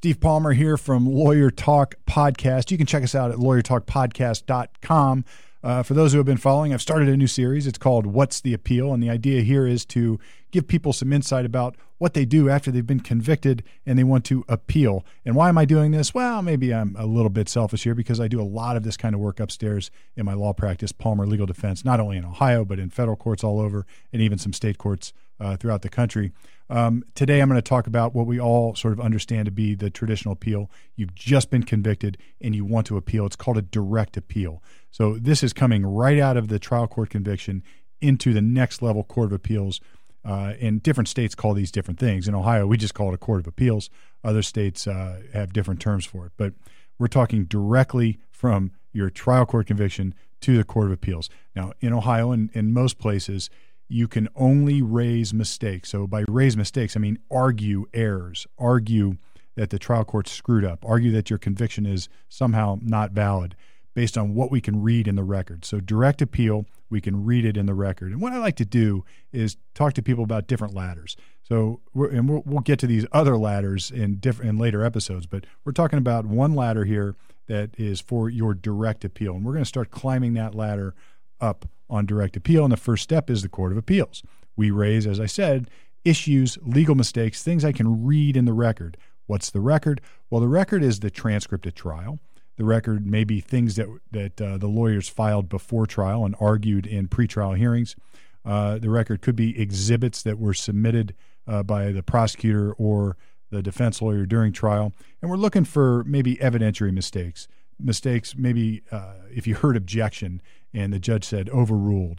Steve Palmer here from Lawyer Talk Podcast. You can check us out at lawyertalkpodcast.com. For those who have been following, I've started a new series. It's called What's the Appeal? And the idea here is to give people some insight about what they do after they've been convicted and they want to appeal. And why am I doing this? Well, maybe I'm a little bit selfish here because I do a lot of this kind of work upstairs in my law practice, Palmer Legal Defense, not only in Ohio, but in federal courts all over and even some state courts throughout the country. Today, I'm going to talk about what we all sort of understand to be the traditional appeal. You've just been convicted and you want to appeal. It's called a direct appeal. So this is coming right out of the trial court conviction into the next level court of appeals. And different states call these different things. In Ohio, we just call it a court of appeals. Other states have different terms for it. But we're talking directly from your trial court conviction to the court of appeals. Now, in Ohio and in most places, you can only raise mistakes. So by raise mistakes, I mean argue errors, argue that the trial court screwed up, argue that your conviction is somehow not valid based on what we can read in the record. So direct appeal, we can read it in the record. And what I like to do is talk to people about different ladders. So we'll get to these other ladders in later episodes, but we're talking about one ladder here that is for your direct appeal. And we're going to start climbing that ladder up on direct appeal. And the first step is the Court of Appeals. We raise, as I said, issues, legal mistakes, things I can read in the record. What's the record? Well, the record is the transcript at trial. The record may be things that the lawyers filed before trial and argued in pretrial hearings. The record could be exhibits that were submitted by the prosecutor or the defense lawyer during trial. And we're looking for maybe evidentiary mistakes. Mistakes, maybe if you heard objection and the judge said overruled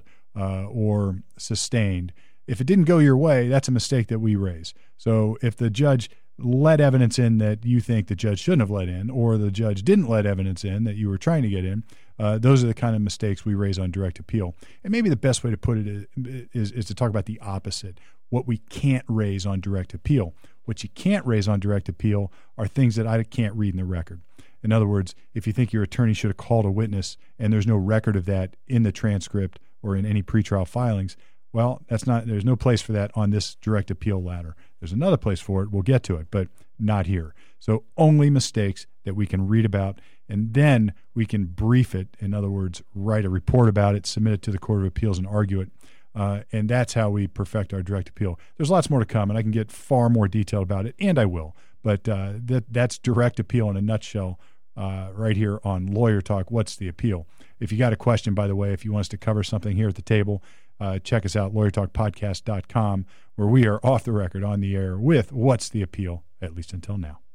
or sustained. If it didn't go your way, that's a mistake that we raise. So if the judge let evidence in that you think the judge shouldn't have let in, or the judge didn't let evidence in that you were trying to get in, those are the kind of mistakes we raise on direct appeal. And maybe the best way to put it is to talk about the opposite, what we can't raise on direct appeal. What you can't raise on direct appeal are things that I can't read in the record. In other words, if you think your attorney should have called a witness and there's no record of that in the transcript or in any pretrial filings, well, there's no place for that on this direct appeal ladder. There's another place for it. We'll get to it, but not here. So only mistakes that we can read about, and then we can brief it. In other words, write a report about it, submit it to the Court of Appeals, and argue it. And that's how we perfect our direct appeal. There's lots more to come, and I can get far more detailed about it, and I will. But that's direct appeal in a nutshell right here on Lawyer Talk. What's the appeal? If you got a question, by the way, if you want us to cover something here at the table, check us out, lawyertalkpodcast.com, where we are off the record, on the air with What's the Appeal, at least until now.